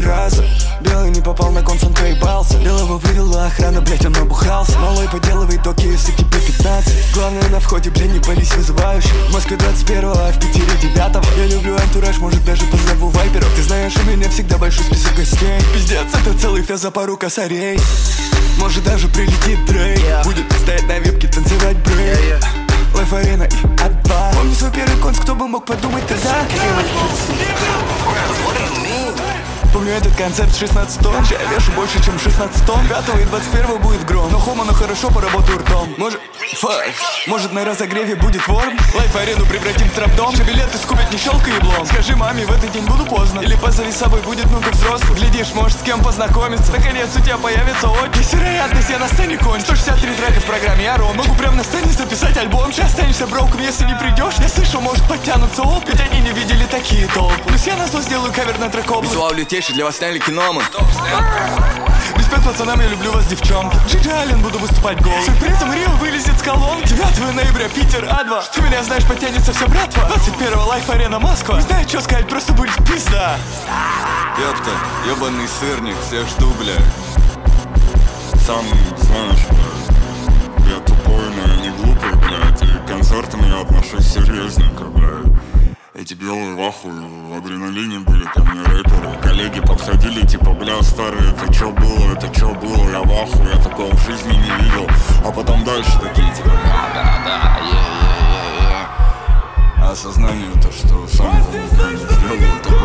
раза. Белый не попал на концерт, проебался. Белого вывела охрана, блять, он набухался. Малой поделывает токи, если тебе 15. Главное на входе, блядь, не пались вызывающий. В Москве 21-го, а в Питере 9-го. Я люблю антураж, может даже позову вайперов. Ты знаешь, у меня всегда большой список гостей. Пиздец, это целый фес за пару косарей. Может даже прилетит Дрейк. Будет стоять на випке, танцевать брейк. Лайф Арена и А2. Помню свой первый конц, кто бы мог подумать тогда. Помню этот концерт в 16 тонн. Я вешу больше, чем 16 тонн. 5 и 21 будет гром. Но хома, но хорошо поработаю ртом. Может на разогреве будет ворм. Лайф Арену превратим в трап-дом. Че билеты скупят, не щелкай еблом. Скажи маме, в этот день буду поздно. Или позови с собой, будет много взрослых. Глядишь, может с кем познакомиться. Наконец у тебя появится отчим. Есть вероятность, я на сцене конч. 163 трека в программе, я Ром. Могу прям на сцене записать альбом. Сейчас останешься броком, если не придешь. Я слышал, может подтянуться опыт. Ведь они не видели такие толпы. Плюс я на зло сделаю кавер на трек область. Визуал лютейший, для вас сняли кино, мы. Респект пацанам, я люблю вас, девчонки. Джиджи Аллен, буду выступать гол. Сюрпризом Рио вылезет с колонки. 9 ноября, Питер, А2. Ты меня знаешь, потянется вся братва. 21-го Лайф Арена, Москва. Не знаю, что сказать, просто будет пизда. Ёпта, ёбаный сырник, всех жду, блядь. Сам знаешь, блядь, я тупой, но я не глупый, блядь. И к концертам я отношусь серьезненько, блядь. Эти белые в ахуе, в адреналине были ко мне рэперы. Коллеги подходили, типа, бля, старый, это чё было, я в ахуе, я такого в жизни не видел. А потом дальше такие, типа, да, осознание то, что сам никогда не сделаю такое.